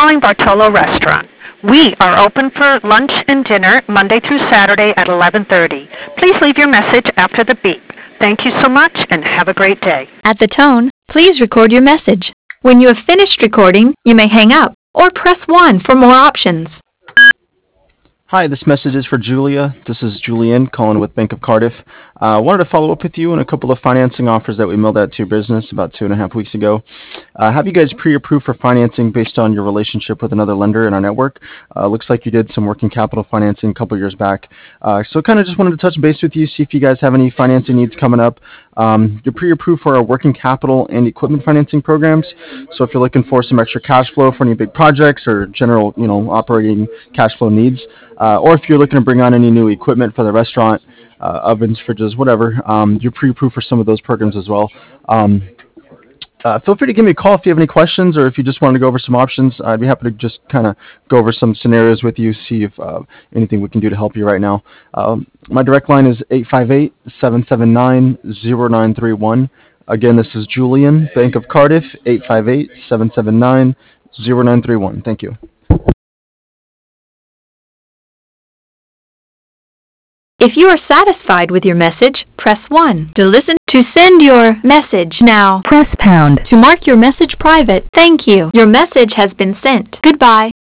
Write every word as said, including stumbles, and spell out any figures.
calling Bartolo Restaurant. We are open for lunch and dinner Monday through Saturday at eleven thirty. Please leave your message after the beep. Thank you so much and have a great day. At the tone, please record your message. When you have finished recording, you may hang up or press one for more options. Hi, this message is for Julia. This is Julian calling with Bank of Cardiff. I uh, wanted to follow up with you on a couple of financing offers that we mailed out to your business about two and a half weeks ago. Uh, have you guys pre-approved for financing based on your relationship with another lender in our network? Uh, looks like you did some working capital financing a couple years back. Uh, so kind of just wanted to touch base with you, see if you guys have any financing needs coming up. Um, you're pre-approved for our working capital and equipment financing programs. So if you're looking for some extra cash flow for any big projects or general, you know, operating cash flow needs, uh, or if you're looking to bring on any new equipment for the restaurant, uh, ovens, fridges, whatever, um, you're pre-approved for some of those programs as well. Um, uh, feel free to give me a call if you have any questions or if you just want to go over some options. I'd be happy to just kind of go over some scenarios with you, see if uh, anything we can do to help you right now. Um, my direct line is eight five eight, seven seven nine, zero nine three one. Again, this is Julian, Bank of Cardiff, eight five eight, seven seven nine, zero nine three one. Thank you. If you are satisfied with your message, press one. To listen, to send your message now, press pound. To mark your message private, thank you. Your message has been sent. Goodbye.